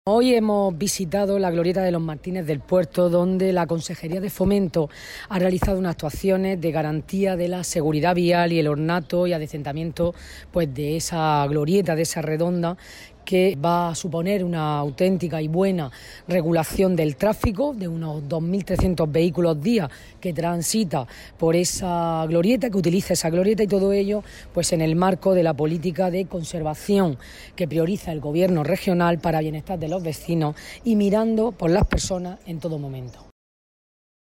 Hoy hemos visitado la glorieta de los Martínez del Puerto, donde la Consejería de Fomento ha realizado unas actuaciones de garantía de la seguridad vial y el ornato y adecentamiento pues, de esa glorieta, de esa redonda, que va a suponer una auténtica y buena regulación del tráfico de unos 2.300 vehículos día que transita por esa glorieta, que utiliza esa glorieta, y todo ello pues en el marco de la política de conservación que prioriza el Gobierno regional para bienestar de los vecinos y mirando por las personas en todo momento.